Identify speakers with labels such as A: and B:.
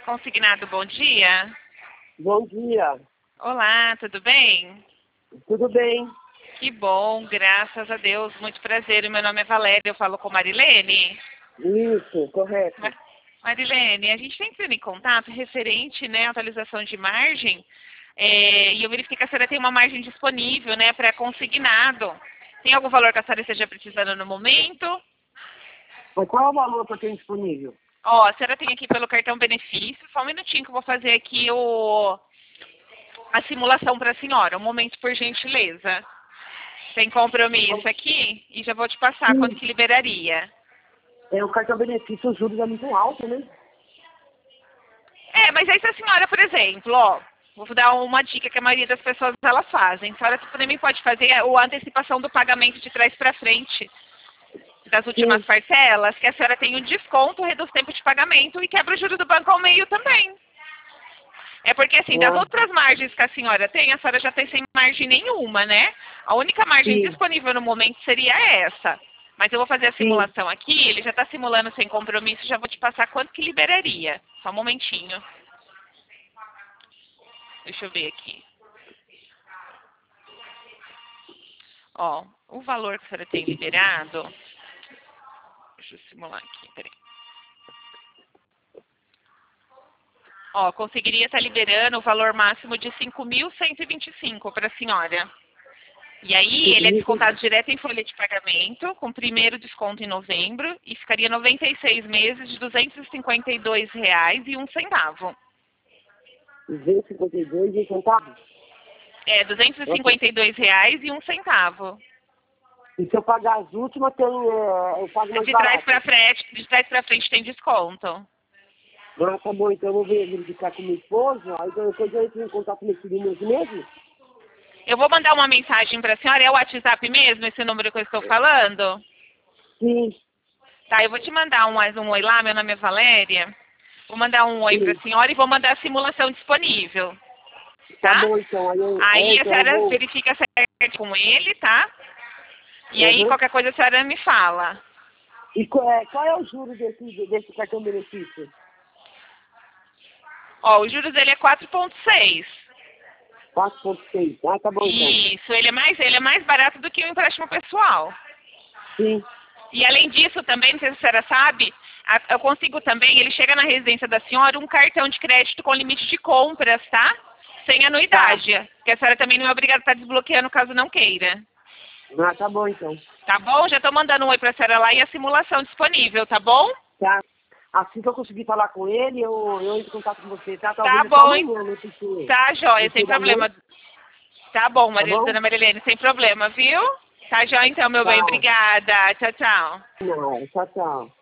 A: Consignado, bom dia.
B: Bom dia.
A: Olá, tudo bem?
B: Tudo bem?
A: Que bom, graças a Deus. Muito prazer. Meu nome é Valéria, eu falo com Marilene.
B: Isso, correto.
A: Marilene, a gente está entrando em contato referente, né, à atualização de margem, e eu verifiquei que a senhora tem uma margem disponível, né, para consignado. Tem algum valor que a senhora esteja precisando no momento?
B: Mas qual é o valor que eu tenho disponível?
A: Ó, a senhora tem aqui pelo cartão benefício, só um minutinho que eu vou fazer aqui a simulação para a senhora, um momento por gentileza. Sem compromisso aqui, e já vou te passar quanto que liberaria.
B: O cartão benefício, os juros é muito alto, né?
A: Mas aí se a senhora, por exemplo, ó, vou dar uma dica que a maioria das pessoas elas fazem. A senhora também pode fazer a antecipação do pagamento de trás para frente das últimas parcelas, que a senhora tem um desconto, reduz o tempo de pagamento e quebra o juro do banco ao meio também. É porque, assim, das outras margens que a senhora tem, a senhora já tem sem margem nenhuma, né? A única margem disponível no momento seria essa. Mas eu vou fazer a simulação aqui, ele já está simulando sem compromisso, já vou te passar quanto que liberaria. Só um momentinho. Deixa eu ver aqui. Ó, o valor que a senhora tem liberado... Deixa eu simular aqui, peraí. Ó, conseguiria estar liberando o valor máximo de 5.125 para a senhora. E aí, ele é descontado direto em folha de pagamento, com primeiro desconto em novembro, e ficaria 96 meses de R$ 252,01.
B: 252,01?
A: É, R$ 252,01.
B: E se eu pagar as últimas, eu pago mais
A: De
B: barato?
A: trás para frente tem desconto.
B: Ah, tá bom, então eu vou verificar com minha esposa, aí depois eu entro em contato com meus filhinhos mesmo?
A: Eu vou mandar uma mensagem para a senhora, é o WhatsApp mesmo, esse número que eu estou falando?
B: Sim.
A: Tá, eu vou te mandar mais um oi lá, meu nome é Valéria. Vou mandar um oi para a senhora e vou mandar a simulação disponível. Tá?
B: Tá bom, então.
A: Aí a senhora verifica certo com ele, tá? E aí qualquer coisa a senhora me fala.
B: E qual é o juro desse cartão benefício?
A: Ó, o juros dele é 4,6.
B: 4,6. Ah, tá bom, então.
A: Isso, ele é mais barato do que o empréstimo pessoal.
B: Sim.
A: E além disso também, não sei se a senhora sabe, eu consigo também, ele chega na residência da senhora, um cartão de crédito com limite de compras, tá? Sem anuidade.
B: Tá.
A: Que a senhora também não é obrigada a estar desbloqueando caso não queira.
B: Ah, tá bom, então.
A: Tá bom? Já estou mandando um oi pra senhora lá e a simulação disponível, tá bom?
B: Tá. Assim que eu conseguir falar com ele, eu entro em contato com você, tá?
A: Tá bom, hein?
B: Amanhã, né? Porque
A: Tá, joia, sem problema. Tá bom, dona Marilene, sem problema, viu? Tá, joia então, meu bem. Obrigada. Tchau, tchau.
B: Não, tchau, tchau.